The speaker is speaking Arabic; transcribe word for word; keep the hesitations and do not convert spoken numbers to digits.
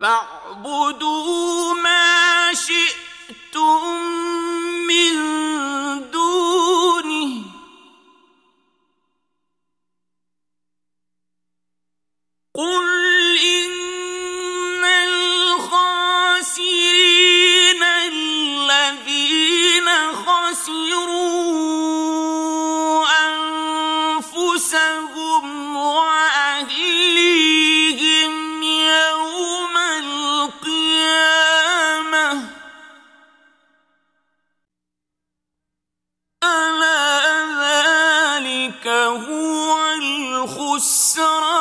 فاعبدوا ما شئتم من دونه قل إن الخاسرين الذين خسروا أنفسهم وأهليهم يوم القيامة ألا ذلك هو الخسران